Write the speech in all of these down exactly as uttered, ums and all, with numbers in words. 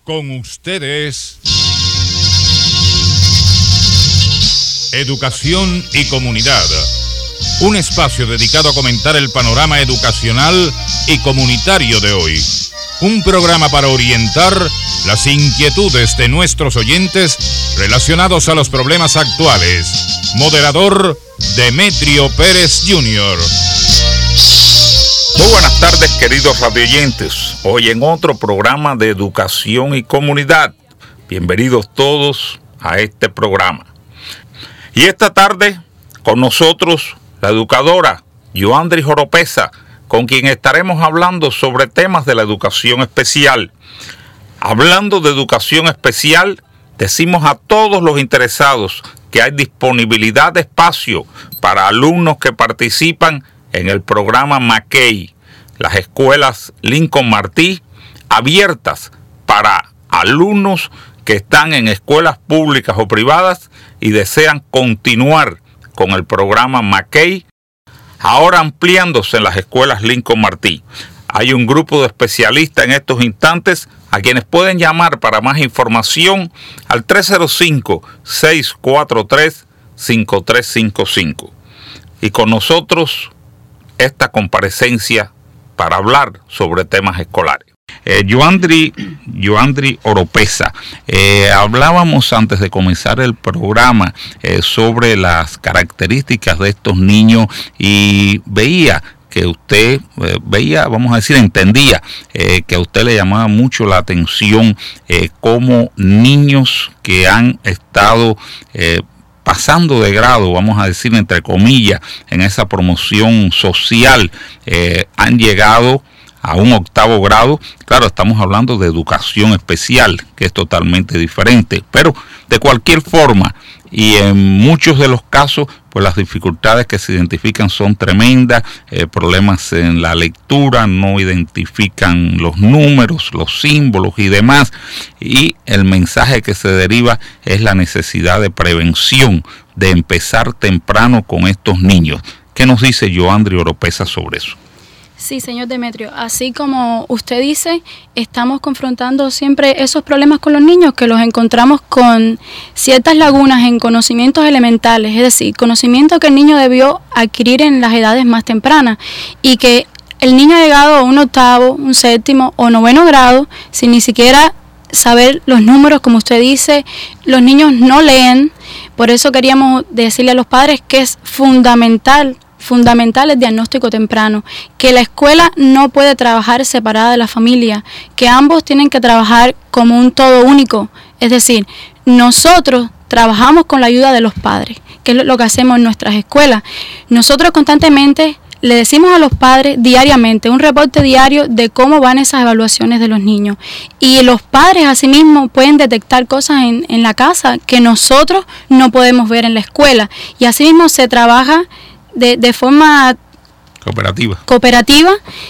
Con ustedes, Educación y Comunidad, un espacio dedicado a comentar el panorama educacional y comunitario de hoy. Un programa para orientar las inquietudes de nuestros oyentes relacionados a los problemas actuales. Moderador, Demetrio Pérez junior Muy buenas tardes, queridos radioyentes. Hoy en otro programa de Educación y Comunidad. Bienvenidos todos a este programa. Y esta tarde con nosotros la educadora Yoandri Oropesa, con quien estaremos hablando sobre temas de la educación especial. Hablando de educación especial, decimos a todos los interesados que hay disponibilidad de espacio para alumnos que participan en el programa MACKEY, las escuelas Lincoln Martí, abiertas para alumnos que están en escuelas públicas o privadas y desean continuar con el programa MACKEY, ahora ampliándose en las escuelas Lincoln Martí. Hay un grupo de especialistas en estos instantes a quienes pueden llamar para más información al tres cero cinco, seis cuatro tres, cinco tres cinco cinco. Y con nosotros esta comparecencia para hablar sobre temas escolares. Eh, Yoandri, Yoandri Oropesa, eh, hablábamos antes de comenzar el programa eh, sobre las características de estos niños y veía que usted, eh, veía, vamos a decir, entendía eh, que a usted le llamaba mucho la atención eh, cómo niños que han estado eh, pasando de grado, vamos a decir entre comillas, en esa promoción social, eh, han llegado a un octavo grado. Claro, estamos hablando de educación especial, que es totalmente diferente, pero de cualquier forma, y en muchos de los casos, pues las dificultades que se identifican son tremendas, eh, problemas en la lectura, no identifican los números, los símbolos y demás, y el mensaje que se deriva es la necesidad de prevención, de empezar temprano con estos niños. ¿Qué nos dice Yoandri Oropesa sobre eso? Sí, señor Demetrio, así como usted dice, estamos confrontando siempre esos problemas con los niños, que los encontramos con ciertas lagunas en conocimientos elementales, es decir, conocimiento que el niño debió adquirir en las edades más tempranas y que el niño ha llegado a un octavo, un séptimo o noveno grado sin ni siquiera saber los números, como usted dice. Los niños no leen, por eso queríamos decirle a los padres que es fundamental Fundamental el diagnóstico temprano, que la escuela no puede trabajar separada de la familia, que ambos tienen que trabajar como un todo único. Es decir, nosotros trabajamos con la ayuda de los padres, que es lo que hacemos en nuestras escuelas. Nosotros constantemente le decimos a los padres diariamente, un reporte diario de cómo van esas evaluaciones de los niños. Y los padres asimismo pueden detectar cosas en, en la casa que nosotros no podemos ver en la escuela. Y asimismo se trabaja De, de forma cooperativa. cooperativa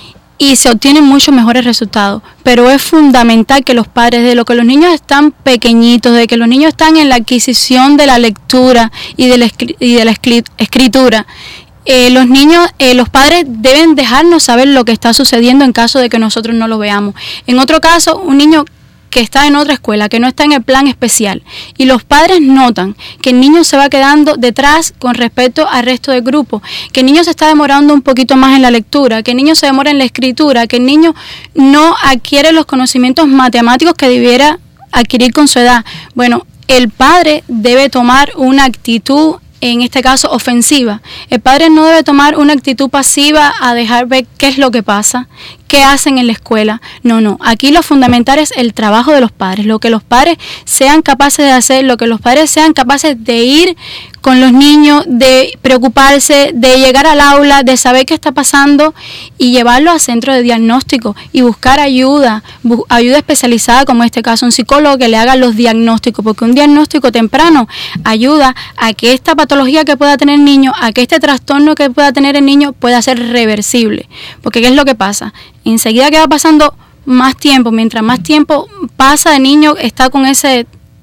y se obtienen muchos mejores resultados. Pero es fundamental que los padres, de lo que los niños están pequeñitos, de que los niños están en la adquisición de la lectura y de la, y de la escritura, eh, los niños, eh, los padres deben dejarnos saber lo que está sucediendo en caso de que nosotros no lo veamos. En otro caso, un niño que está en otra escuela, que no está en el plan especial, y los padres notan que el niño se va quedando detrás con respecto al resto del grupo, que el niño se está demorando un poquito más en la lectura, que el niño se demora en la escritura, que el niño no adquiere los conocimientos matemáticos que debiera adquirir con su edad. Bueno, el padre debe tomar una actitud, en este caso ofensiva. El padre no debe tomar una actitud pasiva a dejar ver qué es lo que pasa, qué hacen en la escuela. No, no, aquí lo fundamental es el trabajo de los padres, lo que los padres sean capaces de hacer, lo que los padres sean capaces de ir con los niños, de preocuparse, de llegar al aula, de saber qué está pasando y llevarlo a centro de diagnóstico y buscar ayuda, bu- ayuda especializada, como en este caso un psicólogo que le haga los diagnósticos, porque un diagnóstico temprano ayuda a que esta patología que pueda tener el niño, a que este trastorno que pueda tener el niño pueda ser reversible. Porque ¿qué es lo que pasa? Enseguida que va pasando más tiempo, mientras más tiempo pasa el niño está con ese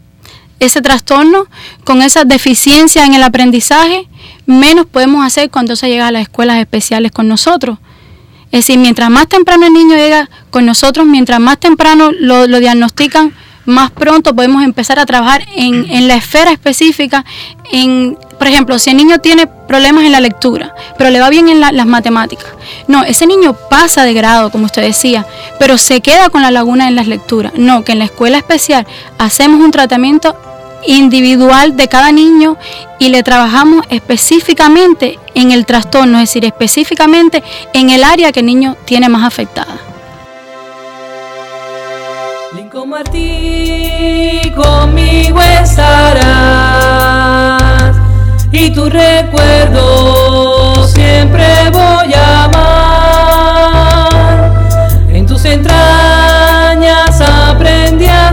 ese trastorno, con esa deficiencia en el aprendizaje, menos podemos hacer cuando se llega a las escuelas especiales con nosotros. Es decir, mientras más temprano el niño llega con nosotros, mientras más temprano lo, lo diagnostican, más pronto podemos empezar a trabajar en, en la esfera específica. En, por ejemplo, si el niño tiene problemas en la lectura, pero le va bien en la, las matemáticas. No, ese niño pasa de grado, como usted decía, pero se queda con la laguna en las lecturas. No, que en la escuela especial hacemos un tratamiento individual de cada niño y le trabajamos específicamente en el trastorno, es decir, específicamente en el área que el niño tiene más afectada. Lincoln Martí, conmigo estarás y tu recuerdo siempre voy a amar. En tus entrañas aprendí a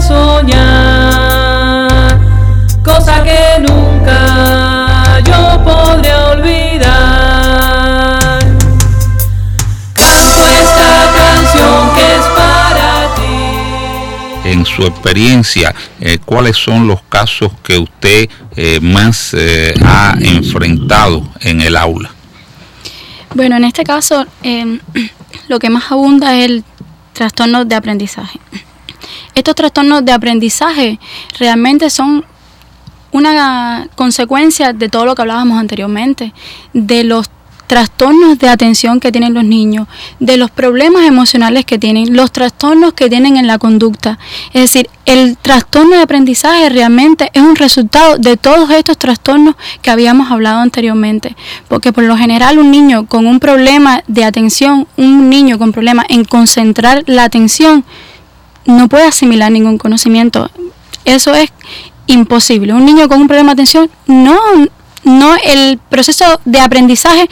soñar, cosa que nunca yo podré olvidar. Canto esta canción que es para ti. En su experiencia, eh, ¿cuáles son los casos que usted eh, más eh, ha enfrentado en el aula? Bueno, en este caso, eh, lo que más abunda es el trastorno de aprendizaje. Estos trastornos de aprendizaje realmente son una consecuencia de todo lo que hablábamos anteriormente, de los trastornos de atención que tienen los niños, de los problemas emocionales que tienen, los trastornos que tienen en la conducta. Es decir, el trastorno de aprendizaje realmente es un resultado de todos estos trastornos que habíamos hablado anteriormente, porque por lo general un niño con un problema de atención, un niño con problema en concentrar la atención, no puede asimilar ningún conocimiento. Eso es imposible. Un niño con un problema de atención, no, no, el proceso de aprendizaje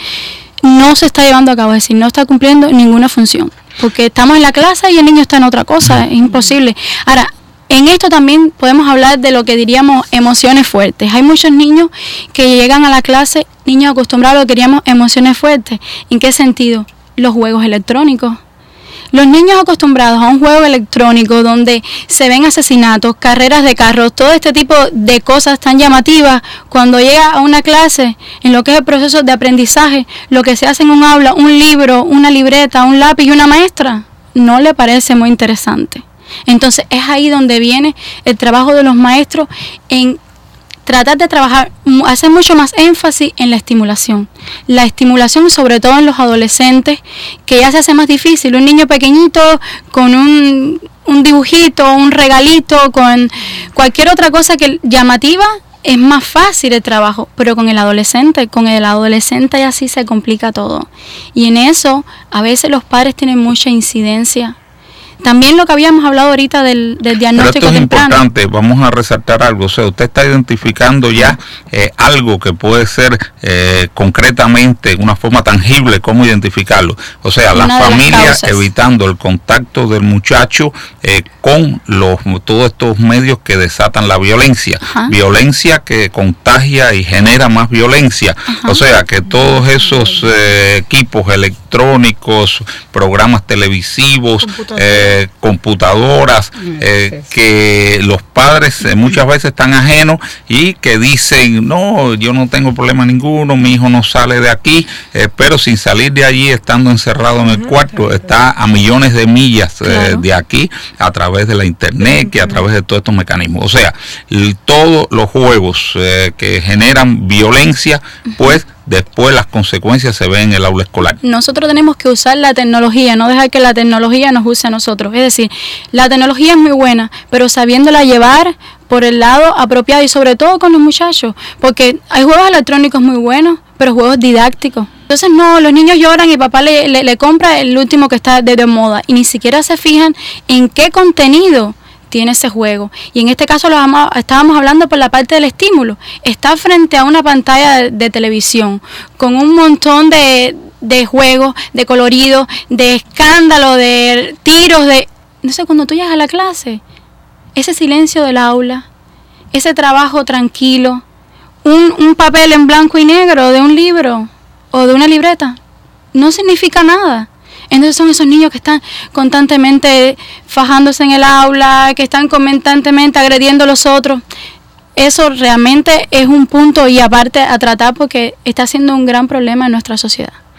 no se está llevando a cabo, es decir, no está cumpliendo ninguna función, porque estamos en la clase y el niño está en otra cosa, es imposible. Ahora, en esto también podemos hablar de lo que diríamos emociones fuertes. Hay muchos niños que llegan a la clase, niños acostumbrados a lo que diríamos emociones fuertes. ¿En qué sentido? Los juegos electrónicos. Los niños acostumbrados a un juego electrónico donde se ven asesinatos, carreras de carros, todo este tipo de cosas tan llamativas, cuando llega a una clase, en lo que es el proceso de aprendizaje, lo que se hace en un aula, un libro, una libreta, un lápiz y una maestra, no le parece muy interesante. Entonces es ahí donde viene el trabajo de los maestros en tratar de trabajar, hacer mucho más énfasis en la estimulación. La estimulación sobre todo en los adolescentes, que ya se hace más difícil. Un niño pequeñito con un, un dibujito, un regalito, con cualquier otra cosa que llamativa, es más fácil el trabajo. Pero con el adolescente, con el adolescente ya sí se complica todo. Y en eso a veces los padres tienen mucha incidencia. También lo que habíamos hablado ahorita del, del diagnóstico temprano. Pero esto es temprano. importante, vamos a resaltar algo. O sea, usted está identificando ya eh, algo que puede ser eh, concretamente, una forma tangible, cómo identificarlo. O sea, la familia evitando el contacto del muchacho eh, con los todos estos medios que desatan la violencia. Ajá. Violencia que contagia y genera más violencia. Ajá. O sea, que todos esos eh, equipos electrónicos, programas televisivos, eh, computadoras, eh, que los padres eh, muchas veces están ajenos y que dicen, no, yo no tengo problema ninguno, mi hijo no sale de aquí, eh, pero sin salir de allí, estando encerrado en el cuarto, está a millones de millas eh, claro. de aquí, a través de la internet, que a través de todos estos mecanismos. O sea, y todos los juegos eh, que generan violencia, pues después las consecuencias se ven en el aula escolar. Nosotros tenemos que usar la tecnología, no dejar que la tecnología nos use a nosotros. Es decir, la tecnología es muy buena, pero sabiéndola llevar por el lado apropiado y sobre todo con los muchachos, porque hay juegos electrónicos muy buenos, pero juegos didácticos. Entonces no, los niños lloran y papá le, le, le compra el último que está de, de moda y ni siquiera se fijan en qué contenido tiene ese juego. Y en este caso lo vamos, estábamos hablando por la parte del estímulo. Está frente a una pantalla de, de televisión con un montón de, de juegos, de coloridos, de escándalo, de tiros, de... Entonces cuando tú llegas a la clase, ese silencio del aula, ese trabajo tranquilo, un, un papel en blanco y negro de un libro o de una libreta, no significa nada. Entonces son esos niños que están constantemente fajándose en el aula, que están constantemente agrediendo a los otros. Eso realmente es un punto y aparte a tratar porque está siendo un gran problema en nuestra sociedad.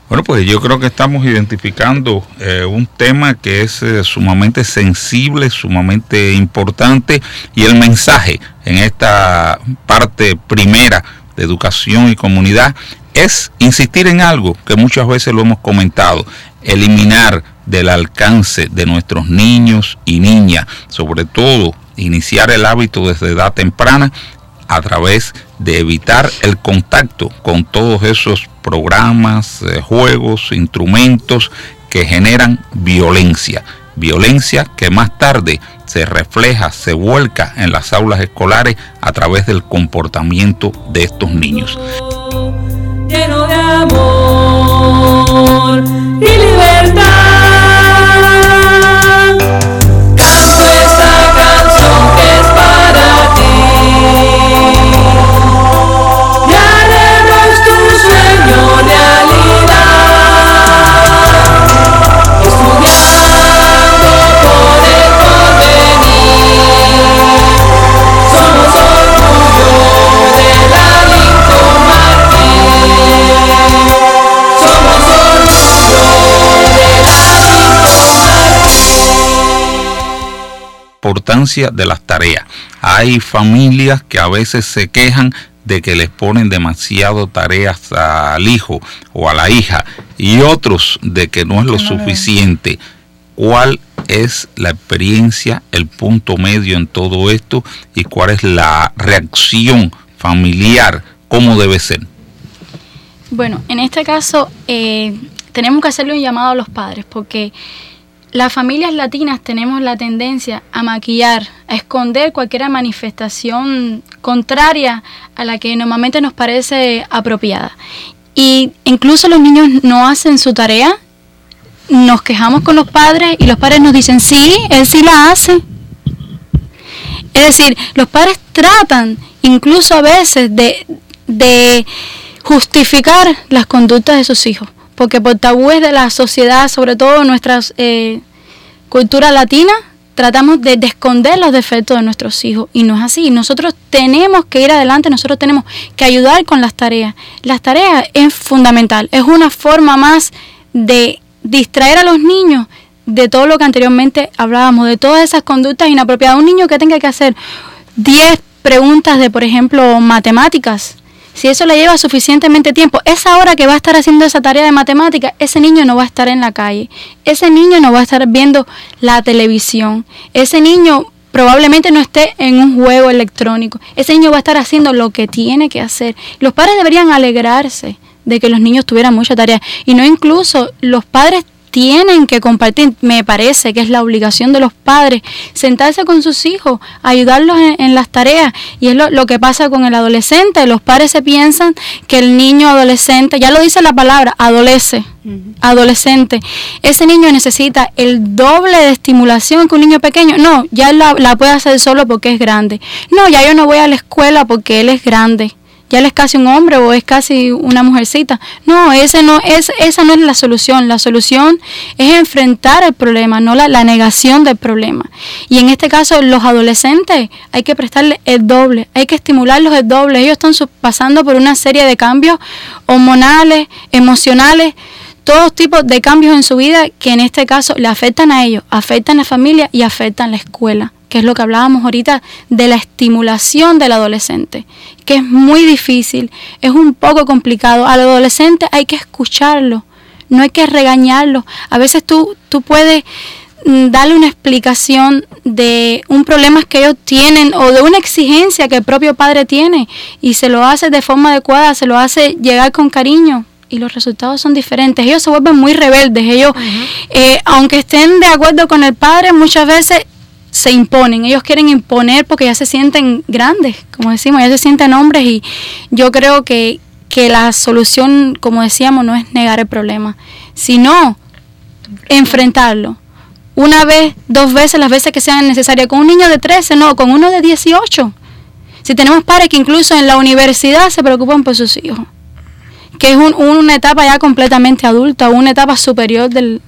Bueno, pues yo creo que estamos identificando eh, un tema que es eh, sumamente sensible, sumamente importante, y el mensaje en esta parte primera de educación y comunidad es insistir en algo que muchas veces lo hemos comentado: eliminar del alcance de nuestros niños y niñas, sobre todo iniciar el hábito desde edad temprana, a través de evitar el contacto con todos esos programas, eh, juegos, instrumentos que generan violencia. Violencia que más tarde se refleja, se vuelca en las aulas escolares a través del comportamiento de estos niños. Lleno de amor y libertad, canto esta canción que es para ti. Y haremos tu sueño realidad, estudiando por el porvenir. Somos orgullo de la Lincoln Martín. Somos orgullo de la Lincoln Martín. Importancia de las tareas. Hay familias que a veces se quejan de que les ponen demasiado tareas al hijo o a la hija, y otros de que no es lo suficiente. ¿Cuál es la experiencia, el punto medio en todo esto, y cuál es la reacción familiar? ¿Cómo debe ser? Bueno, en este caso eh, tenemos que hacerle un llamado a los padres, porque las familias latinas tenemos la tendencia a maquillar, a esconder cualquier manifestación contraria a la que normalmente nos parece apropiada. Y incluso los niños no hacen su tarea, nos quejamos con los padres y los padres nos dicen, sí, él sí la hace. Es decir, los padres tratan incluso a veces de, de justificar las conductas de sus hijos, porque por tabúes de la sociedad, sobre todo nuestra eh, cultura latina, tratamos de, de esconder los defectos de nuestros hijos, y no es así. Nosotros tenemos que ir adelante, nosotros tenemos que ayudar con las tareas. Las tareas es fundamental, es una forma más de distraer a los niños de todo lo que anteriormente hablábamos, de todas esas conductas inapropiadas. Un niño que tenga que hacer diez preguntas de, por ejemplo, matemáticas, si eso le lleva suficientemente tiempo, esa hora que va a estar haciendo esa tarea de matemática, ese niño no va a estar en la calle, ese niño no va a estar viendo la televisión, ese niño probablemente no esté en un juego electrónico, ese niño va a estar haciendo lo que tiene que hacer. Los padres deberían alegrarse de que los niños tuvieran mucha tarea, y no incluso los padres tienen que compartir. Me parece que es la obligación de los padres sentarse con sus hijos, ayudarlos en, en las tareas, y es lo, lo que pasa con el adolescente. Los padres se piensan que el niño adolescente, ya lo dice la palabra, adolece, uh-huh. adolescente, ese niño necesita el doble de estimulación que un niño pequeño. No, ya la, la puede hacer solo porque es grande. No, ya yo no voy a la escuela porque él es grande. Ya él es casi un hombre o es casi una mujercita. No, ese no es, esa no es la solución. La solución es enfrentar el problema, no la, la negación del problema. Y en este caso, los adolescentes hay que prestarles el doble, hay que estimularlos el doble. Ellos están pasando por una serie de cambios hormonales, emocionales, todos tipos de cambios en su vida que en este caso le afectan a ellos, afectan a la familia y afectan a la escuela, que es lo que hablábamos ahorita de la estimulación del adolescente, que es muy difícil, es un poco complicado. Al adolescente hay que escucharlo, no hay que regañarlo. A veces tú, tú puedes mm, darle una explicación de un problema que ellos tienen o de una exigencia que el propio padre tiene, y se lo hace de forma adecuada, se lo hace llegar con cariño, y los resultados son diferentes. Ellos se vuelven muy rebeldes, ellos, uh-huh. eh, aunque estén de acuerdo con el padre, muchas veces se imponen, ellos quieren imponer porque ya se sienten grandes, como decimos, ya se sienten hombres, y yo creo que, que la solución, como decíamos, no es negar el problema, sino enfrentarlo. Una vez, dos veces, las veces que sean necesarias. Con un niño de trece, no, con uno de dieciocho. Si tenemos padres que incluso en la universidad se preocupan por sus hijos, que es un, una etapa ya completamente adulta, una etapa superior del,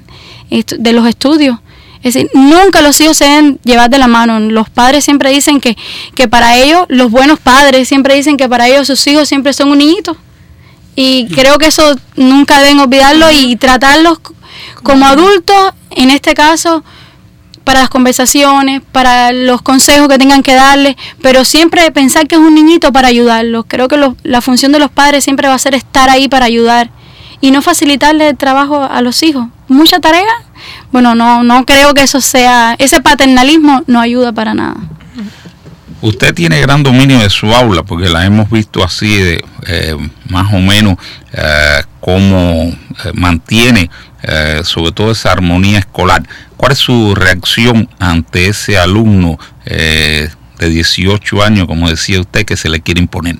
de los estudios. Es decir, nunca los hijos se deben llevar de la mano. Los padres siempre dicen que, que para ellos, los buenos padres siempre dicen que para ellos sus hijos siempre son un niñito. Y creo que eso nunca deben olvidarlo y tratarlos como adultos, en este caso, para las conversaciones, para los consejos que tengan que darles, pero siempre pensar que es un niñito para ayudarlos. Creo que lo, la función de los padres siempre va a ser estar ahí para ayudar y no facilitarle el trabajo a los hijos. ¿Mucha tarea? Bueno, no, no creo que eso sea, ese paternalismo no ayuda para nada. Usted tiene gran dominio de su aula, porque la hemos visto así, de, eh, más o menos, eh, cómo eh, mantiene eh, sobre todo esa armonía escolar. ¿Cuál es su reacción ante ese alumno eh, de dieciocho años, como decía usted, que se le quiere imponer?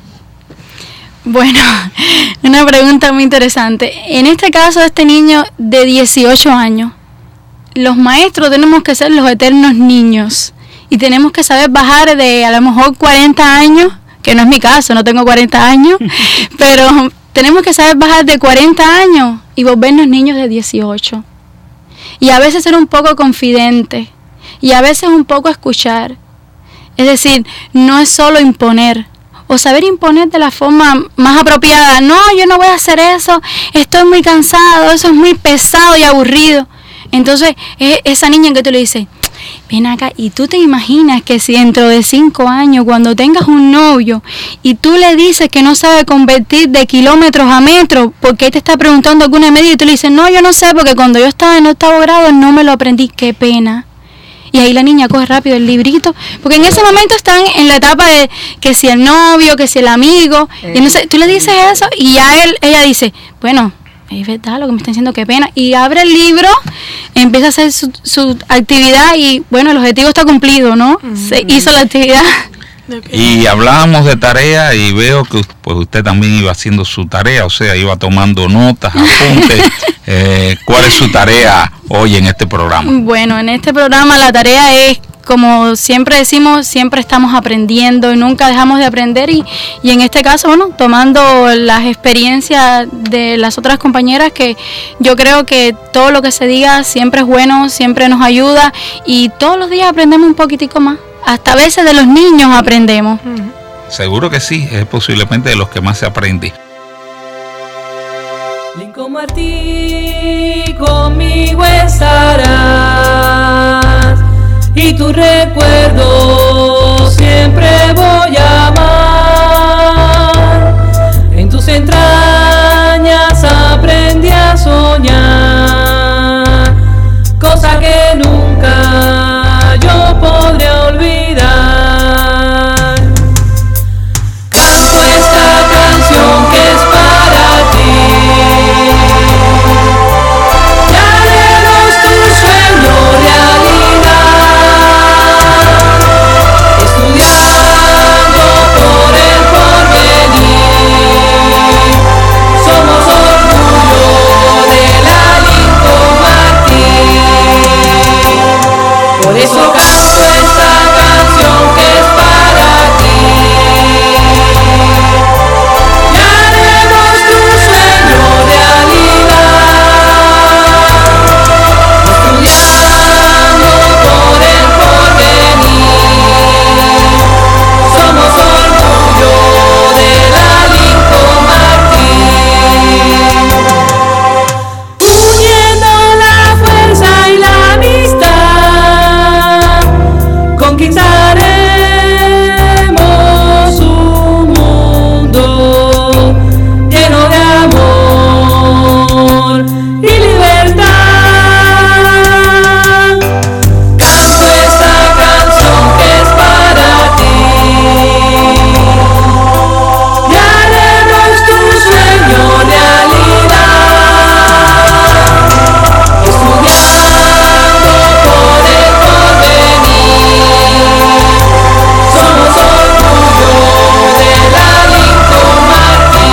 Bueno, una pregunta muy interesante. En este caso, este niño de dieciocho años, los maestros tenemos que ser los eternos niños y tenemos que saber bajar de a lo mejor cuarenta años, que no es mi caso, no tengo cuarenta años, pero tenemos que saber bajar de cuarenta años y volvernos niños de dieciocho. Y a veces ser un poco confidente y a veces un poco escuchar. Es decir, no es solo imponer o saber imponer de la forma más apropiada. No, yo no voy a hacer eso, estoy muy cansado, eso es muy pesado y aburrido. Entonces, es esa niña en que tú le dices, ven acá, y tú te imaginas que si dentro de cinco años, cuando tengas un novio, y tú le dices que no sabe convertir de kilómetros a metros, porque él te está preguntando alguna medida, y tú le dices, no, yo no sé, porque cuando yo estaba en octavo grado no me lo aprendí, qué pena. Y ahí la niña coge rápido el librito, porque en ese momento están en la etapa de que si el novio, que si el amigo, y no sé, tú le dices eso, y ya él, ella dice, bueno, es verdad lo que me están diciendo, qué pena, y abre el libro, empieza a hacer su, su actividad y bueno, el objetivo está cumplido, ¿no? Mm-hmm. Se hizo la actividad. Y hablábamos de tarea y veo que pues usted también iba haciendo su tarea, o sea, iba tomando notas, apuntes. eh, ¿Cuál es su tarea hoy en este programa? Bueno, en este programa la tarea es, como siempre decimos, siempre estamos aprendiendo y nunca dejamos de aprender y, y en este caso, bueno, tomando las experiencias de las otras compañeras, que yo creo que todo lo que se diga siempre es bueno, siempre nos ayuda y todos los días aprendemos un poquitico más. Hasta a veces de los niños aprendemos. Seguro que sí, es posiblemente de los que más se aprende. Lincoln Martí, conmigo estarás y tu recuerdo siempre voy a amar. En tus entrañas aprendí a soñar, cosa que nunca yo podré olvidar. Canto esta canción que es para ti, y haremos tu sueño realidad, estudiando por el porvenir. Somos orgullo de la Lincoln Martí. Por eso canto esta canción que es para ti, y haremos tu sueño realidad, estudiando por el porvenir. Somos orgullo de la Lincoln Martí. Uniendo la fuerza y la amistad, conquistaremos un mundo lleno de amor y libertad. Canto esta canción que es para ti, y haremos tu sueño realidad, estudiando por el porvenir. Somos orgullo de la Lincoln Martí.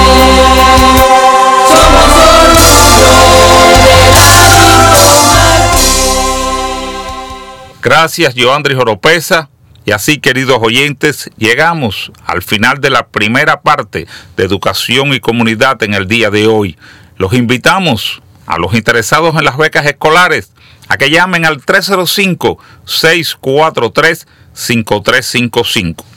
Somos orgullo de la Lincoln Martí. Gracias, Yoandris Oropesa. Y así, queridos oyentes, llegamos al final de la primera parte de Educación y Comunidad en el día de hoy. Los invitamos a los interesados en las becas escolares a que llamen al tres cero cinco, seis cuatro tres, cinco tres cinco cinco.